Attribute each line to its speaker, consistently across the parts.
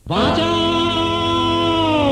Speaker 1: বাঁচাও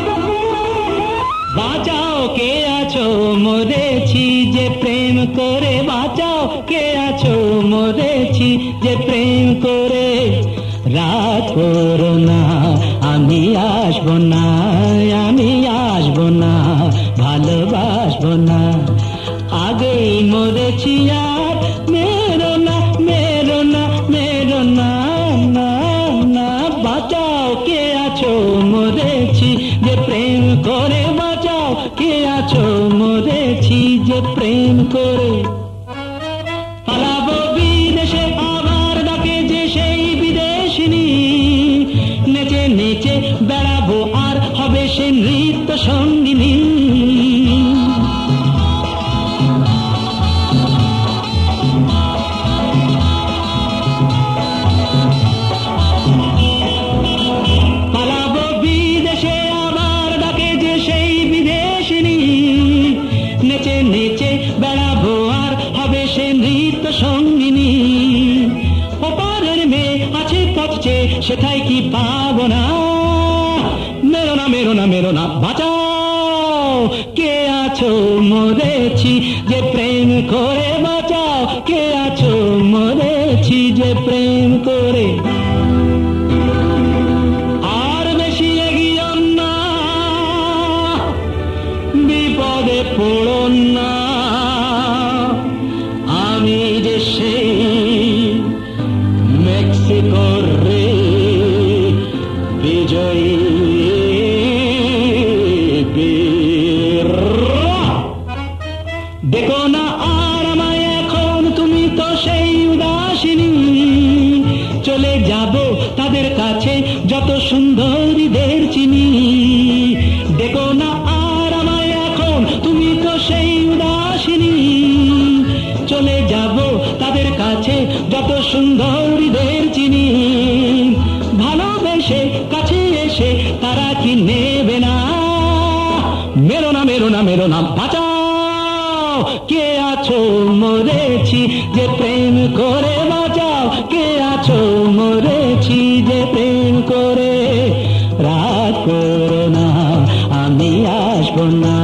Speaker 1: বাঁচাও কে আছো মরেছি যে প্রেম করে, বাঁচাও কে আছো মরেছি যে প্রেম করে। রাত করো না, আমি আসবো না, আমি আসবো না, ভালোবাসবো না, আগেই মরেছি আর মেরো না, মেরো না, মেরো না, না না। বাঁচাও কে আছো মরেছি যে প্রেম করে, বাঁচাও কে আছো মরেছি যে প্রেম করে। পালাবো বিদেশে আবার ডাকে যে সেই বিদেশিনী, নেচে নেচে বেড়াবো আর হবে সে নৃত্য সঙ্গিনী। পালাবো বিদেশে আবার ডাকে যে সেই বিদেশিনী, নেচে নেচে বেড়াবো আর হবে সে নৃত্য সঙ্গিনী। ওপারের মেয়ে আছে পথে সেটাই কি পাবো না, মেরো না, মেরো না, মেরো না। বাঁচাও কে আছো মরেছি যে প্রেম করে, বাঁচাও কে আছো মরেছি যে প্রেম করে। আর বেশি এগিয়ে না, বিপদে পড়ো না, আমি যে সেই মেক্সিকোর রে বিজয়ী বীর। দেখো না আর আমায় এখন, তুমি তো সেই উদাসিনী। চলে যাব তাদের কাছে যত সুন্দরীদের চিনি। দেখো না আর আমায় এখন, তুমি তো সেই উদাসিনী। চলে যাব তাদের কাছে যত সুন্দরীদের চিনি। ভালোবেসে কাছে এসে তারা কি নেবে না, মেরো না, মেরো না, মেরো না। বাঁচাও কে আছো মরেছি যে প্রেম করে, বাঁচাও কে আছো মরেছি যে প্রেম করে। রাত করো না, আমি আসবো না,